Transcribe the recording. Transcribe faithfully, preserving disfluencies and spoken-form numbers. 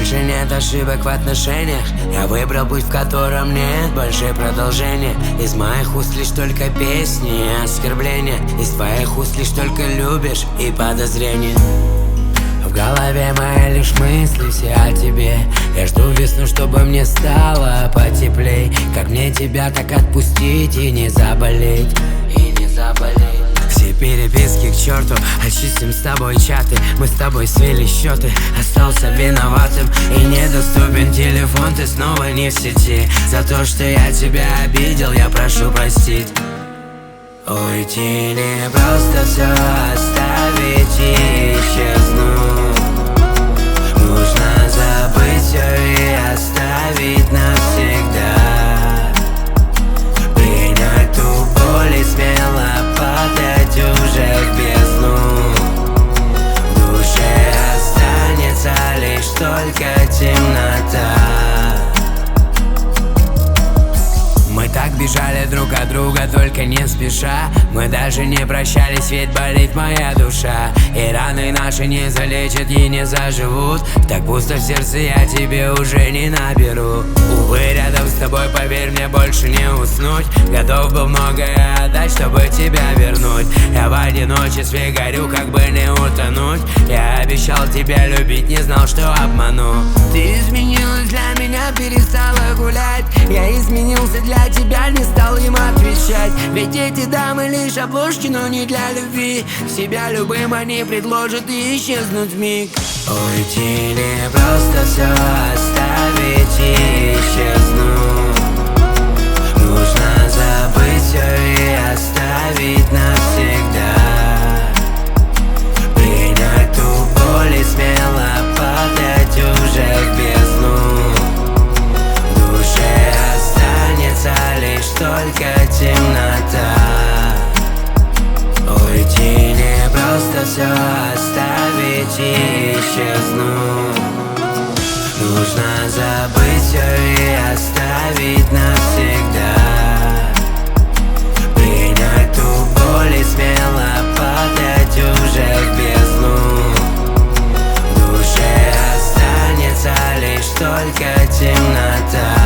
Больше нет ошибок в отношениях. Я выбрал путь, в котором нет больше продолжения. Из моих уст лишь только песни и оскорбления. Из твоих уст лишь только любишь и подозрения. В голове мои лишь мысли все о тебе. Я жду весну, чтобы мне стало потеплей. Как мне тебя так отпустить и не заболеть, и не заболеть. Все переписки к черту, очистим с тобой чаты. Мы с тобой свели счеты, остался виноватым. И недоступен телефон, ты снова не в сети. За то, что я тебя обидел, я прошу простить. Уйти не просто все оставить и исчезнуть. Нужно забыть все и оставить навсегда. Принять ту боль и смело падать уже в бездну. В душе останется лишь только темнота. Мы так бежали друг от друга, только не спеша. Мы даже не прощались, ведь болит моя душа. И раны наши не залечат и не заживут. Так пусто в сердце, я тебе уже не наберу. Увы, рядом с тобой, поверь мне, больше не уснуть. Готов был многое отдать, чтобы тебя вернуть. Я в одиночестве горю, как бы не утонуть. Я обещал тебя любить, не знал, что обману. Ты изменилась для меня, перестала гулять. Я изменился для тебя, не стал им отвечать. Ведь эти дамы лишь обложки, но не для любви. Себя любым они предложат и исчезнут вмиг. Уйти не просто все оставить и исчезнуть. Нужно забыть все и оставить навсегда. Принять ту боль и смело падать уже в бездну. В душе останется лишь только темнота. Уйти не просто все оставить и исчезнуть. Нужно забыть все и оставить навсегда. Принять ту боль и смело падать уже в бездну. В душе останется лишь только темнота.